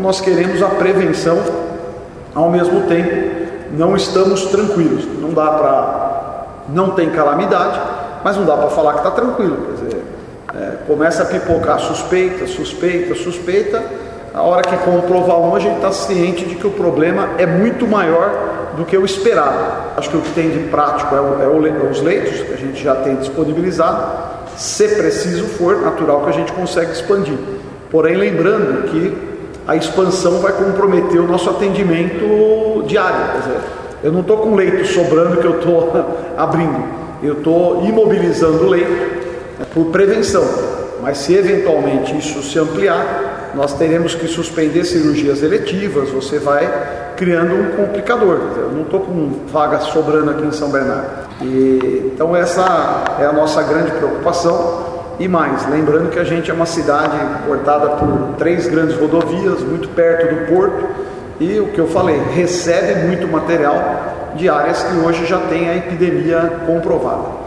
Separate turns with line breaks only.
nós queremos a prevenção, ao mesmo tempo não estamos tranquilos. Não dá para... não tem calamidade, mas não dá para falar que está tranquilo. Quer dizer, começa a pipocar suspeita, a hora que comprovar um, a gente está ciente de que o problema é muito maior do que o esperado. Acho que o que tem de prático é os leitos, que a gente já tem disponibilizado. Se preciso for, natural que a gente consegue expandir. Porém, lembrando que a expansão vai comprometer o nosso atendimento diário. Quer dizer, eu não estou com leito sobrando que eu estou abrindo, eu estou imobilizando o leito por prevenção. Mas se eventualmente isso se ampliar, nós teremos que suspender cirurgias eletivas, você vai criando um complicador. Quer dizer, eu não estou com vaga sobrando aqui em São Bernardo. Então essa é a nossa grande preocupação. E mais, lembrando que a gente é uma cidade cortada por 3 grandes rodovias, muito perto do porto, e o que eu falei, recebe muito material de áreas que hoje já tem a epidemia comprovada.